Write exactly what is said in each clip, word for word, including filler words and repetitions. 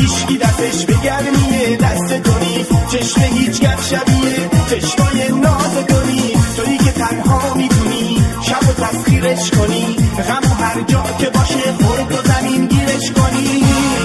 هیچکی دستش به گرمیه دست تو نیست، چشم هیچ گر شبیه چشمای ناز تو نیست. تویی که تنها میتونی شب و تسخیرش کنی، غم و هر جا که باشه خورد و زمین گیرش کنی.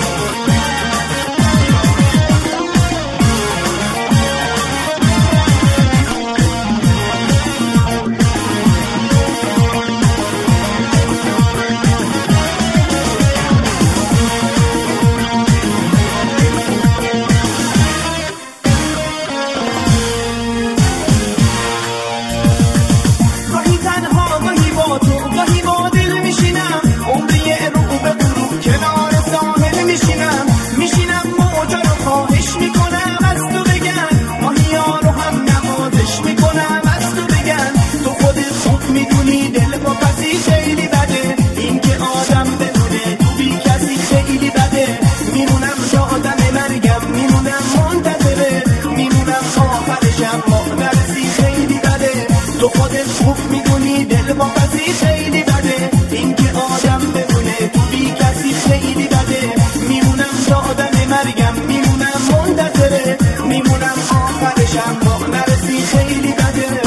تو خودت خوب میدونی دل با کسی خیلی بده، این که آدم بمونه تو بی کسی خیلی بده. میمونم تا آدم مرگم، میمونم منتظره، میمونم آخرشم با نرسی خیلی بده.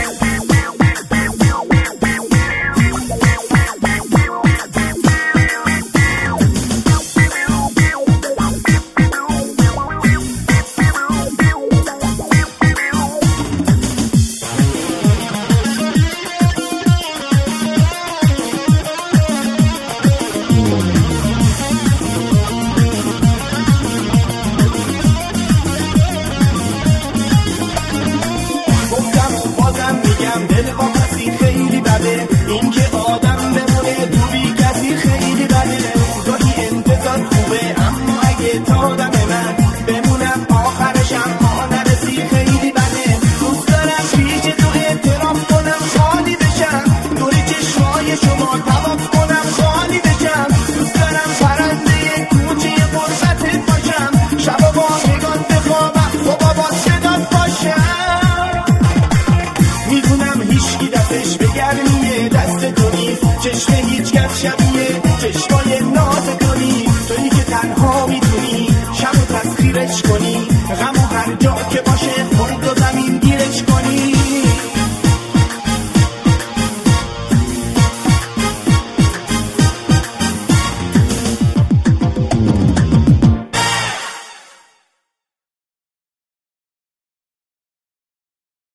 دل با کسی خیلی بده، این که آدم بمونه تو بی کسی خیلی بده. گاهی انتظار خوبه اما اگه تا آدم من بمونم آخرشم پا نرسی خیلی بده. دوست دارم پیش تو اعتراف کنم خالی بشم، دور چشمای شما طواف کنم خالی بشم. دوست دارم پرنده کوچه غربتت باشم، شب و بامگان بخوابم صبح با صدات باشم. میدونم هیچکی دستش به گرمیه دست تو نیست، چشم هیچ کس شبیه چشمای ناز تو نیست. تویی که تنها میتونی شب و تسخیرش